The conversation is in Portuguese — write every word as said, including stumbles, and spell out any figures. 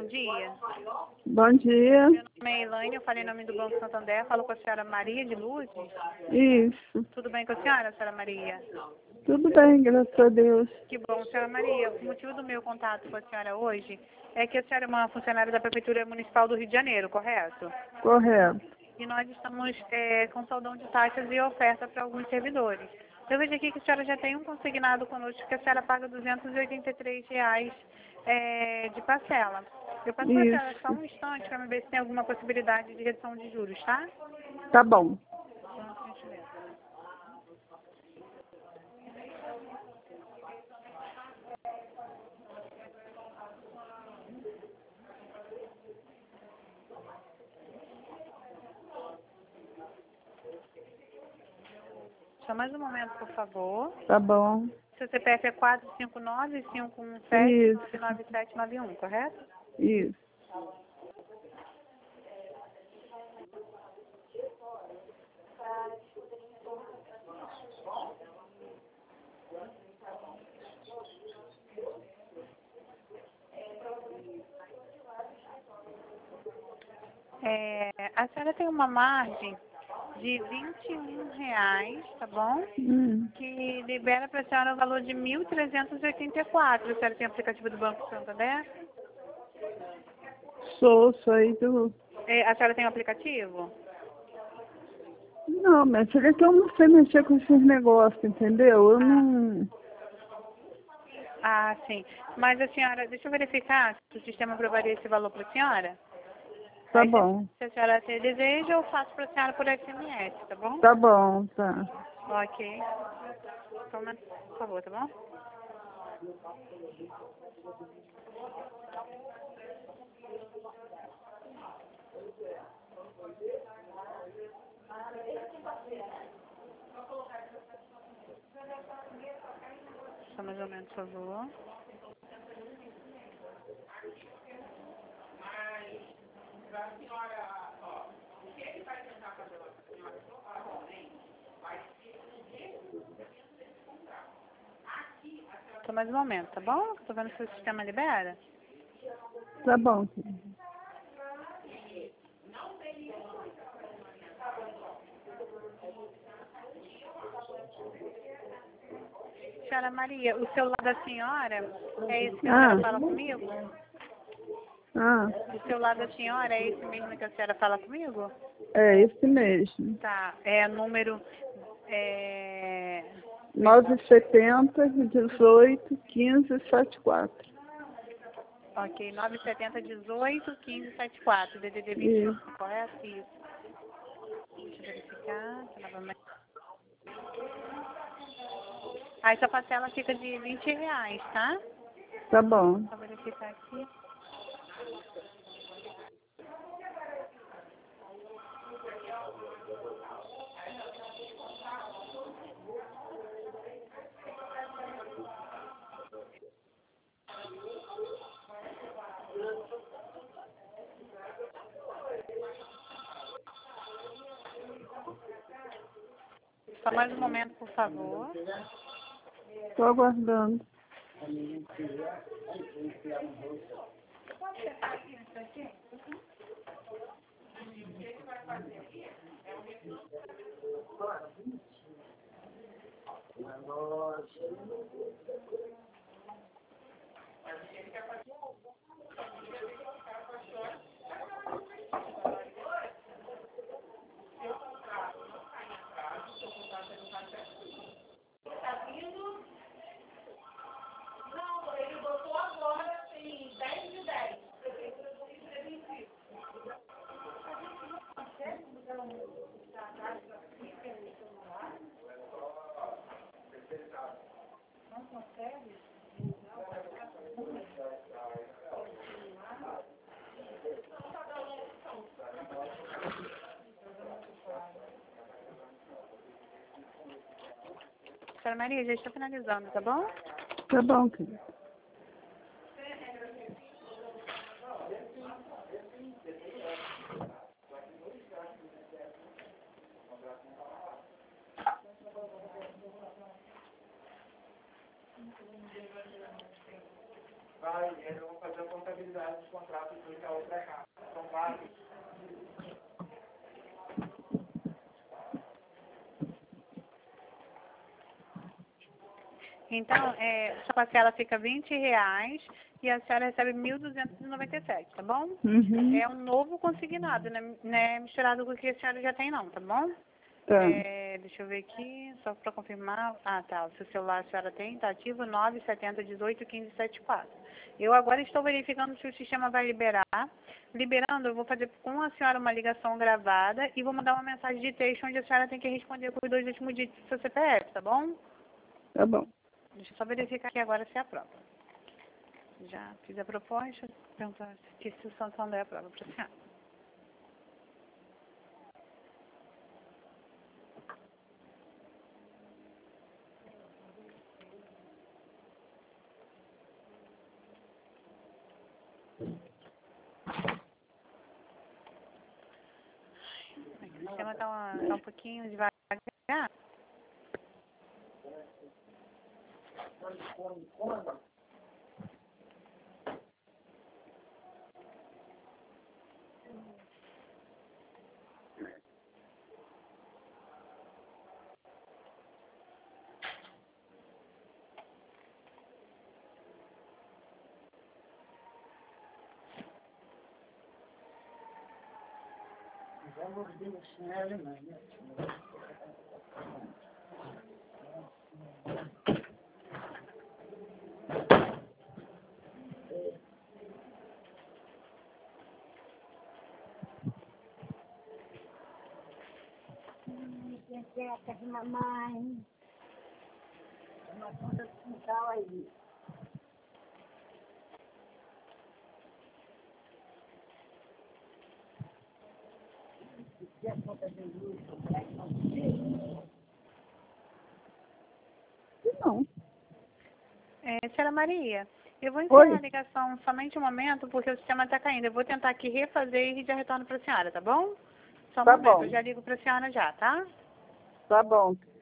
dia. Bom dia. Meu nome é Elaine, eu falei em nome do Banco Santander, falo com a senhora Maria de Lourdes. Isso. Tudo bem com a senhora, senhora Maria? Tudo bem, graças a Deus. Que bom, senhora Maria. O motivo do meu contato com a senhora hoje é que a senhora é uma funcionária da Prefeitura Municipal do Rio de Janeiro, correto? Correto. E nós estamos é, com saudão de taxas e oferta para alguns servidores. Eu vejo aqui que a senhora já tem um consignado conosco que a senhora paga duzentos e oitenta e três reais é, de parcela. Eu passo para a senhora só um instante para ver se tem alguma possibilidade de redução de juros, tá? Tá bom. Só mais um momento, por favor. Tá bom. Seu C P F é quatro cinco nove, cinco um sete, Isso. nove nove sete nove um, correto? Isso. É, a senhora tem uma margem de vinte e um reais, tá bom? Hum. Que libera para a senhora o valor de mil trezentos e oitenta e quatro. A senhora tem aplicativo do Banco Santander? Sou, sou aí do... É, a senhora tem um aplicativo? Não, mas será que eu não sei mexer com esses negócios, entendeu? Eu Ah. não... Ah, sim. Mas a senhora, deixa eu verificar se o sistema aprovaria esse valor para a senhora. Tá Aí, bom. Se a senhora ter desejo, eu faço para a senhora por S M S, tá bom? Tá bom, tá. Ok. Toma, por favor, tá bom? Só mais ou menos, por favor. Só mais um momento, tá bom? Tô vendo se o sistema libera. Tá bom. Senhora Maria, o celular da senhora é esse que a Ah. senhora fala comigo? Ah, O celular da senhora é esse mesmo que a senhora fala comigo? é esse mesmo. Tá, é número... É... nove setenta, dezoito, quinze, setenta e quatro. Ok, nove setenta, dezoito, quinze, setenta e quatro, D D D vinte e um, Isso. correto? Isso. Deixa eu verificar, aqui novamente. Aí essa parcela fica de vinte reais, tá? Tá bom. Vou verificar aqui. Só mais um momento, por favor. Tô aguardando. Senhora Maria, já estou finalizando, tá bom? Tá bom, querido. Vai, eles vão fazer a contabilidade dos contratos Então, é, sua parcela fica vinte reais e a senhora recebe mil duzentos e noventa e sete, tá bom? Uhum. É um novo consignado, né? Não é misturado com o que a senhora já tem não, tá bom? Tá. É, deixa eu ver aqui, só para confirmar. Ah, tá. O seu celular a senhora tem, tá ativo, nove sete zero um oito um cinco sete quatro. Eu agora estou verificando se o sistema vai liberar. Liberando, eu vou fazer com a senhora uma ligação gravada e vou mandar uma mensagem de texto onde a senhora tem que responder com os dois últimos dígitos do seu C P F, tá bom? Tá bom. Deixa eu só verificar aqui agora se é a prova. Já fiz a proposta, perguntar se a sanção é a prova para a senhora. O sistema está um, tá um pouquinho devagar. Pepeca de mamãe. Uma conta de quintal aí. E a conta de luz, Não. É, senhora Maria, eu vou encerrar Oi. a ligação somente um momento, porque o sistema está caindo. Eu vou tentar aqui refazer e já retorno para a senhora, tá bom? Só um Tá momento, bom. eu já ligo para a senhora já, tá? Tá bom.